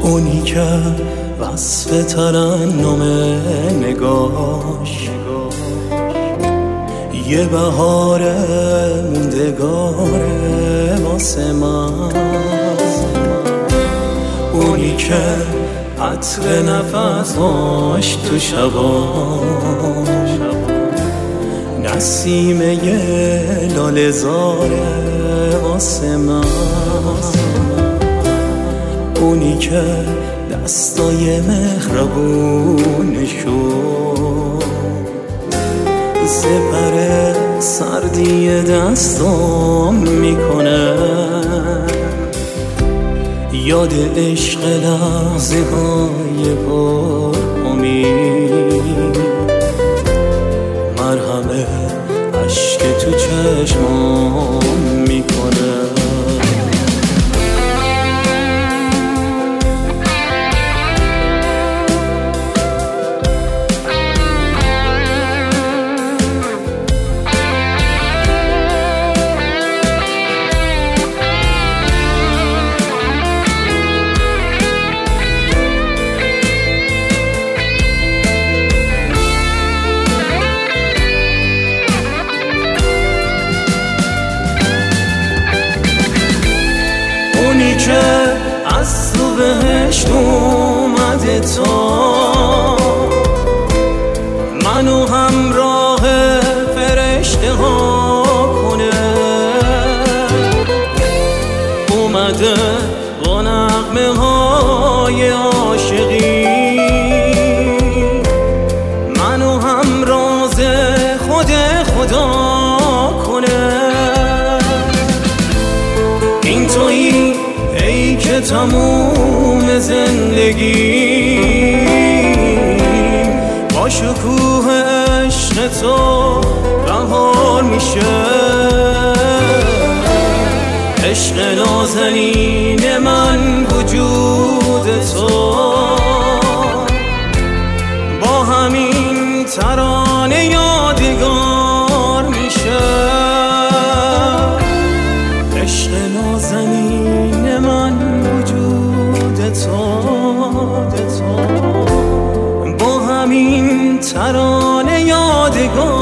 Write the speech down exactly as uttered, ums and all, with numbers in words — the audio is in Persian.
اونی که وصف ترنم نگاش یه بهار موندگاره واسه من، اونی که عطر نفساش تو شبان نسیمه لاله زاره واسه من، اونی که دستای مهربونشو سپر سردی دستام میکنه، یاد عشق لحظه های پر امید، مرهم عشق تو چشمام میکنه. اونی که از تو بهشت اومده تا منو همراه فرشته ها کنه، اومده با نغمه های عاشقی منو همراز خود خدا کنه. این تویی ای که تموم زندگی با شکوه عشق تو بهار میشه، عشق نازنین من وجود تو با همین ترانه یادگار میشه، عشق نازنین من وجود تو با همین ترانه یادگار